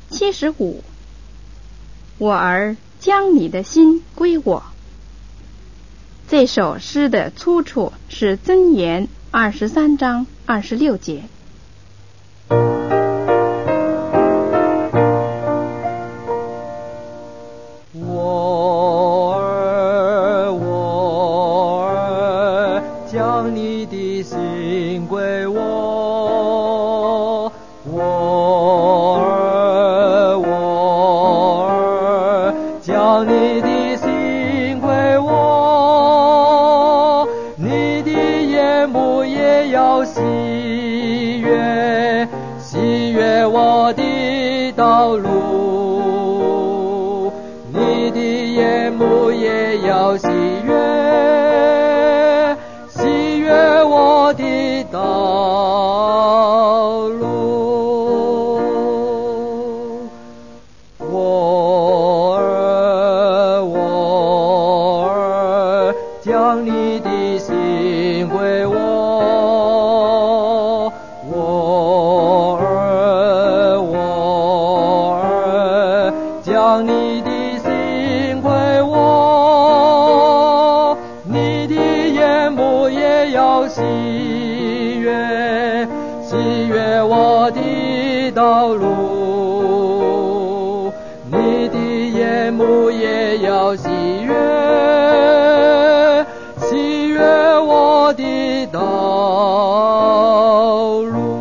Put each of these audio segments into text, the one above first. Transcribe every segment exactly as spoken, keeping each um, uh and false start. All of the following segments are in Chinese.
七十五。我儿，将你的心归我。这首诗的出处是箴言二十三章二十六节。 我儿，我儿，将你的心归我。我儿，我儿，将你的心归我。你的眼目也要喜悦，喜悦我的道路。你的眼目也要喜悦，喜悦我的道路。我儿，我儿，将你的心归我。我儿，我儿，将你的心归我。你的眼目也要喜悦，喜悦我的道路。你的眼目也要喜悦，喜悦我的道路。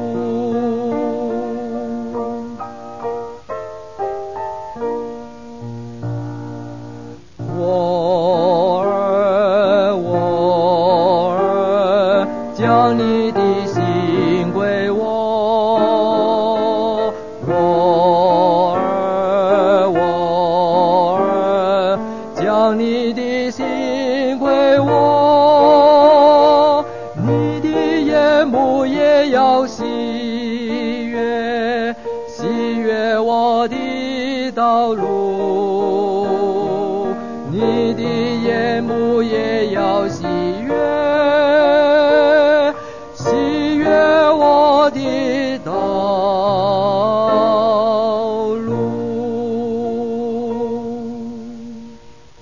我儿，我儿，将你的心归我。我儿，我儿，将你的心归我。你的眼目也要喜悦，喜悦我的道路。你的眼目也要喜悦，喜悦我的